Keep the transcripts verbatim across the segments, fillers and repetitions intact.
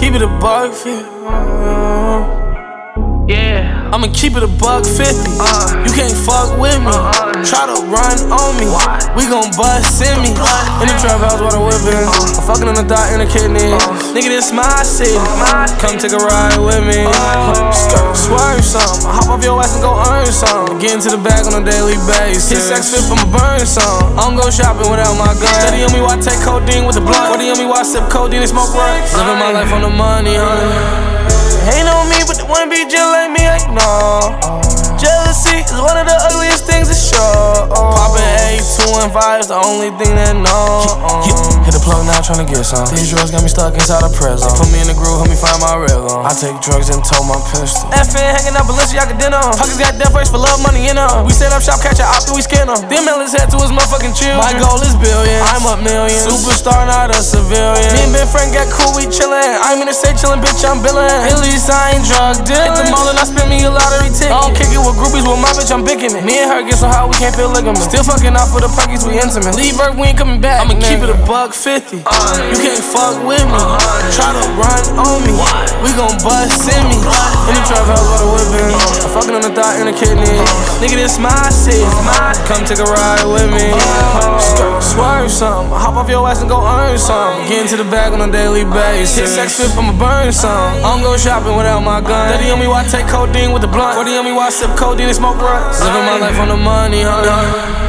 Keep it a buck fifty. Yeah. I'ma keep it a buck fifty. Uh, you can't fuck with me. uh, Try to run on me. Why? We gon' bust in me. Uh, in the trap house while I'm whipping. Uh, I'm fucking on the thigh and the kidney. Uh, Nigga, this my city. my Come take a ride with me. Uh, Swerve something. Hop off your ass and go earn something. Get into the bag on a daily basis. Hit sex fit, I'ma burn some. I don't go shopping without my gun. Steady on me while I take codeine with the blunt. Steady on me while I sip codeine and smoke runs. Living my life on the money, honey. Ain't on me, but they wanna be just like me, like no. Jealousy is one of the ugliest things to show. Poppin' A, two and five is the only thing that know. Hit the plug now, tryna get some. These drugs got me stuck inside a prison. Put me in the groove, help me find my rhythm. I take drugs and tow my pistol. F N hanging out Balenciaga dinner. Pockets got death race for love, money in them. We set up shop, catch a op, then we skin them. Them melons head to his motherfucking children. My goal is billions, I'm up millions. Superstar, not a civilian. Me and Ben Frank got cool, we chillin'. I ain't mean to say chillin', bitch, I'm billin'. At least I ain't drug dealing. Hit the mall and I spend me a lottery ticket. I don't kick it with groupies, with my bitch, I'm bicking it. Me and her get so high, we can't feel ligaments. Still fucking out for the puckies, we intimate. Leave work, we ain't coming back. I'ma keep it a buck fifty. Uh, you can't fuck with me. Uh, Try to run on me. Why? We gon' bust in me. Uh, in the trap house while I'm whipping. I'm fucking on the thigh and the kidney. Uh, Nigga, this my city. Uh, Come take a ride with me. Uh, Swerve something. Hop off your ass and go earn some. Get into the bag on a daily basis. Hit sex fit, I'ma burn some. I don't go shopping without my gun. Steady on me while I take codeine with the blunt. forty on me while I sip codeine and smoke runs. Living my life on the money, honey.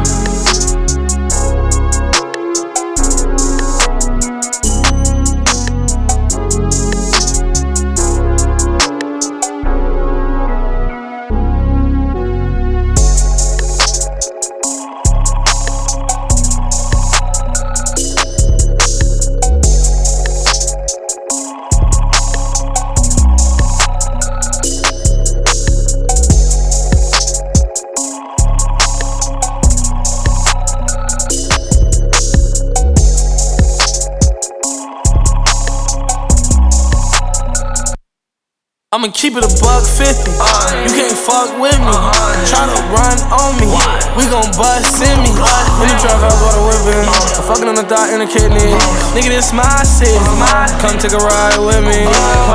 I'ma keep it a buck fifty. Uh, you can't fuck with me. Uh, Try to run on me. Why? We gon' bust in me. Uh, in the trap house while I'm whipping. Uh, I'm fucking on the thigh and the kidney. Uh, Nigga, this my city. Uh, Come take a ride with me.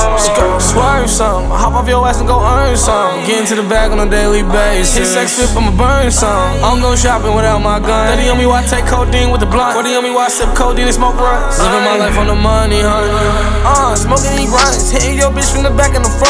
Uh, Swerve something. Hop off your ass and go earn some. Get into the bag on a daily basis. Hit sex fit, I'ma burn some. I don't go shopping without my gun. Steady on me while I take codeine with the blunt. forty on me while I sip codeine and smoke runs. Living my life on the money, honey. Uh, smoking these runs. Hitting your bitch from the back and the front.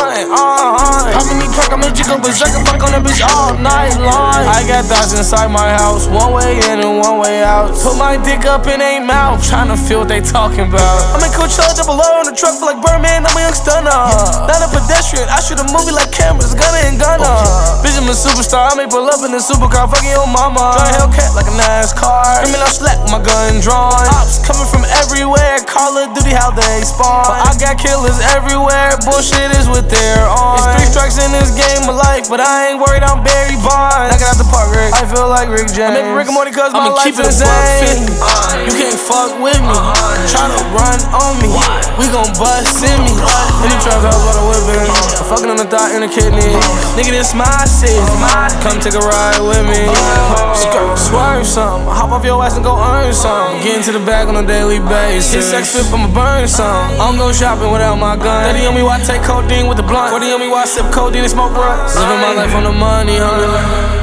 Uh, Popping me crack, I'm a jiggle, but I can fuck on that bitch all night long. I got thoughts inside my house, one way in and one way out. Put my dick up in a mouth, tryna feel what they talking about. I'm in Coachella, double O on the truck, feel like Birdman, I'm a young stunner. Not a pedestrian, I shoot a movie like cameras, gunner and gunner. Bitch, I'm a superstar, I may pull up in a supercar, fucking your mama. Drive a Hellcat like a NASCAR, screaming out slap with my gun drawn. Ops coming from everywhere, Call of Duty how they spawn. But I got killers everywhere, bullshit is with they're on. It's three strikes in this game of life, but I ain't worried, I'm Barry Bonds. Knock it out the park, Rick. I feel like Rick James. I'm Rick and Morty cause my life is insane. Uh, you can't fuck with me. Uh, Try to run on me. Why? We gon' bust in me. Uh, in the trap house while I'm whipping. I'm fucking on the thigh and the kidney. Uh, Nigga, this my city. Uh, Come take a ride with me. Uh, Swerve something. Hop off your ass and go earn some. Get into the bag on a daily basis. Hit sex fit, I'ma burn some. I don't go shopping without my gun. Steady on me while I take codeine with the blunt. forty on me while I sip codeine and smoke runs. Living my life on the money, honey.